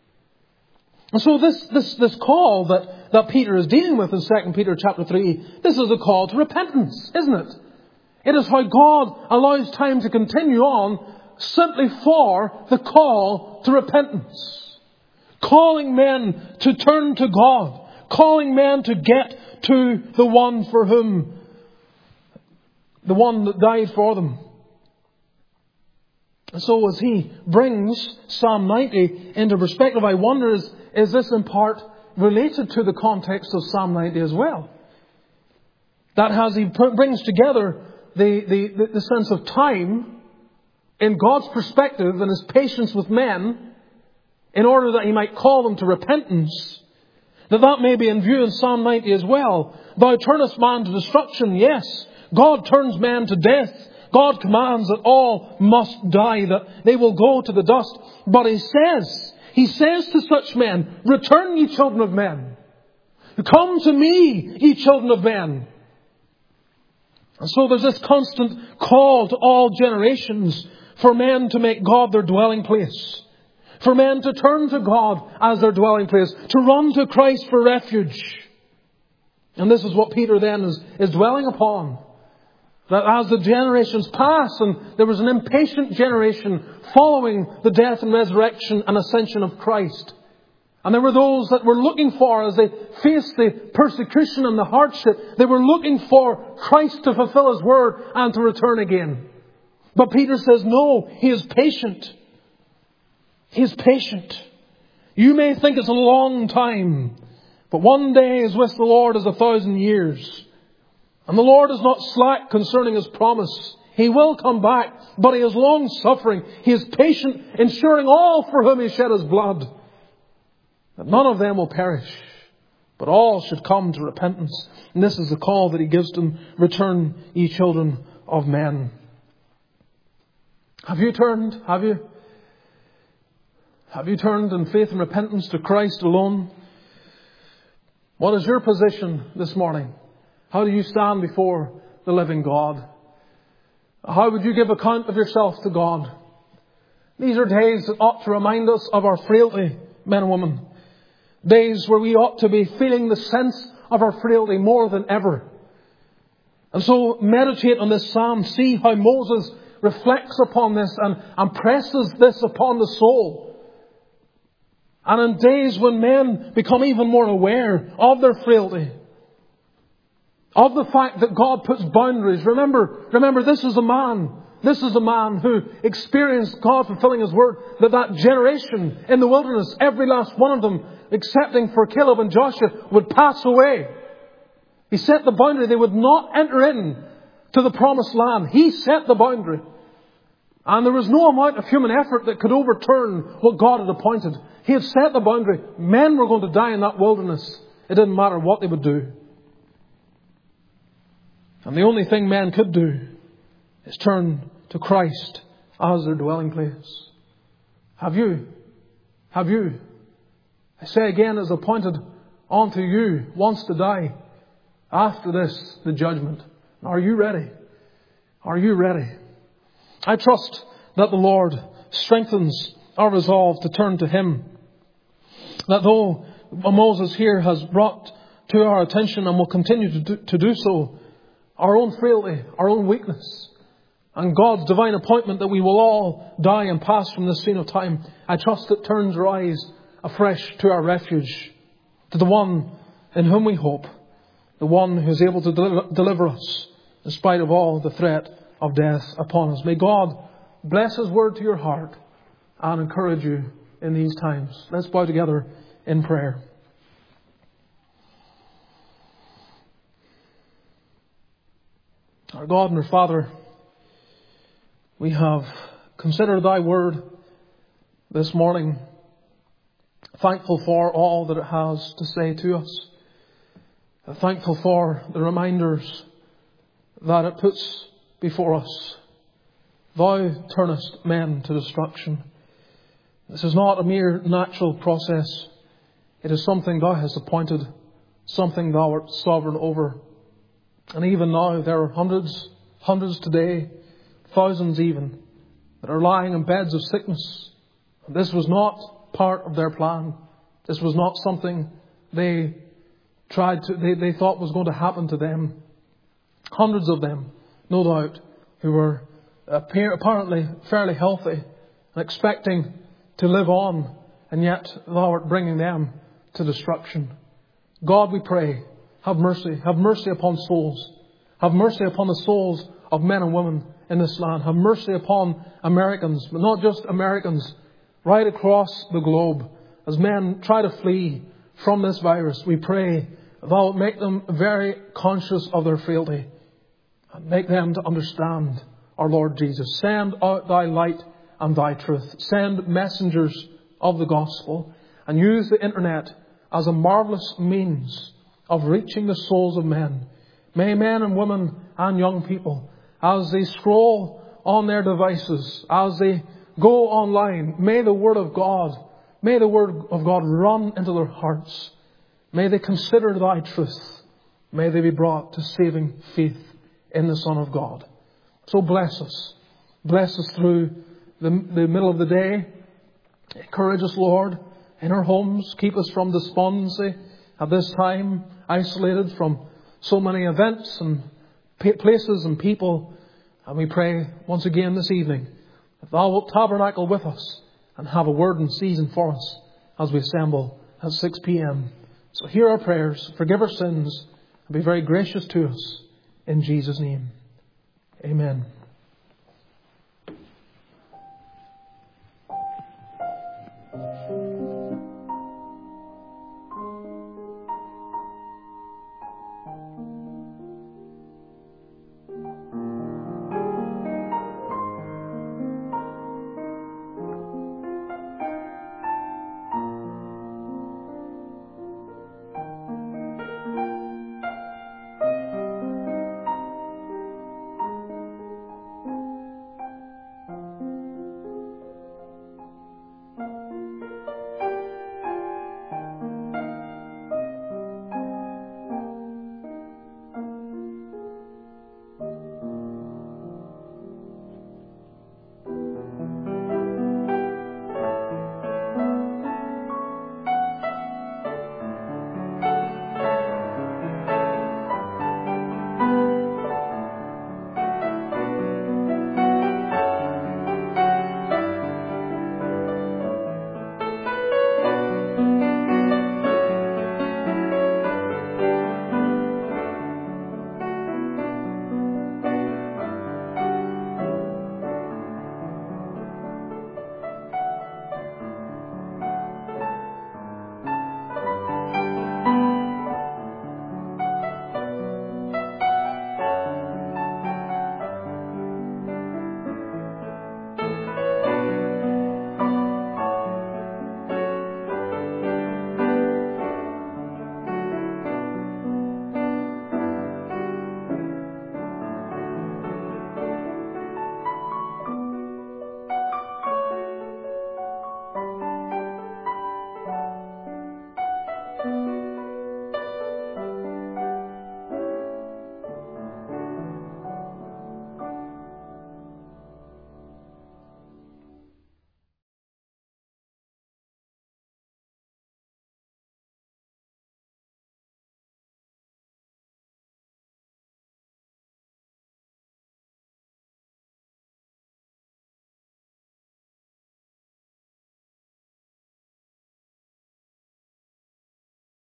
And so this call that Peter is dealing with in 2 Peter chapter 3, this is a call to repentance, isn't it? It is how God allows time to continue on simply for the call to repentance. Calling men to turn to God. Calling men to get to the one for whom, the one that died for them. And so as he brings Psalm 90 into perspective, I wonder, is this in part related to the context of Psalm 90 as well? That as he brings together the sense of time in God's perspective and His patience with men, in order that He might call them to repentance, that may be in view in Psalm 90 as well. Thou turnest man to destruction. Yes, God turns man to death. God commands that all must die, that they will go to the dust. But He says to such men, "Return, ye children of men. Come to me, ye children of men." And so there's this constant call to all generations for men to make God their dwelling place. For men to turn to God as their dwelling place. To run to Christ for refuge. And this is what Peter then is dwelling upon. That as the generations pass, and there was an impatient generation following the death and resurrection and ascension of Christ. And there were those that were looking for, as they faced the persecution and the hardship, they were looking for Christ to fulfill His word and to return again. But Peter says, no, He is patient. He is patient. You may think it's a long time, but one day is with the Lord as 1,000 years. And the Lord is not slack concerning His promise. He will come back, but He is long suffering. He is patient, ensuring all for whom He shed His blood, that none of them will perish, but all should come to repentance. And this is the call that He gives them: return, ye children of men. Have you turned? Have you? Have you turned in faith and repentance to Christ alone? What is your position this morning? How do you stand before the living God? How would you give account of yourself to God? These are days that ought to remind us of our frailty, men and women. Days where we ought to be feeling the sense of our frailty more than ever. And so meditate on this psalm. See how Moses reflects upon this and presses this upon the soul. And in days when men become even more aware of their frailty, of the fact that God puts boundaries. Remember, this is a man who experienced God fulfilling His word, that generation in the wilderness, every last one of them, excepting for Caleb and Joshua, would pass away. He set the boundary. They would not enter in to the promised land. He set the boundary. And there was no amount of human effort that could overturn what God had appointed. He had set the boundary. Men were going to die in that wilderness. It didn't matter what they would do. And the only thing men could do is turn to Christ as their dwelling place. Have you? I say again, is appointed unto you once to die. After this, the judgment. Are you ready? Are you ready? I trust that the Lord strengthens our resolve to turn to Him. That though Moses here has brought to our attention and will continue to do so, our own frailty, our own weakness, and God's divine appointment that we will all die and pass from this scene of time, I trust it turns our eyes afresh to our refuge, to the one in whom we hope, the one who is able to deliver us in spite of all the threat of death upon us. May God bless His word to your heart and encourage you in these times. Let's bow together in prayer. Our God and our Father, we have considered Thy word this morning, thankful for all that it has to say to us, thankful for the reminders that it puts before us. Thou turnest men to destruction. This is not a mere natural process. It is something Thou hast appointed, something Thou art sovereign over. And even now there are hundreds today, thousands even, that are lying in beds of sickness. This was not part of their plan. This was not something they thought was going to happen to them. Hundreds of them, no doubt, who were apparently fairly healthy and expecting to live on, and yet Thou art bringing them to destruction. God, we pray, have mercy. Have mercy upon souls. Have mercy upon the souls of men and women in this land. Have mercy upon Americans, but not just Americans, right across the globe. As men try to flee from this virus, we pray Thou wilt make them very conscious of their frailty. And make them to understand our Lord Jesus. Send out Thy light and Thy truth. Send messengers of the gospel. And use the internet as a marvellous means of reaching the souls of men. May men and women and young people, as they scroll on their devices, as they go online, may the Word of God run into their hearts. May they consider Thy truth. May they be brought to saving faith in the Son of God. So bless us. Bless us through the middle of the day. Encourage us, Lord, in our homes. Keep us from despondency at this time, isolated from so many events and places and people. And we pray once again this evening that Thou wilt tabernacle with us and have a word in season for us as we assemble at 6 p.m. So hear our prayers, forgive our sins, and be very gracious to us. In Jesus' name, amen.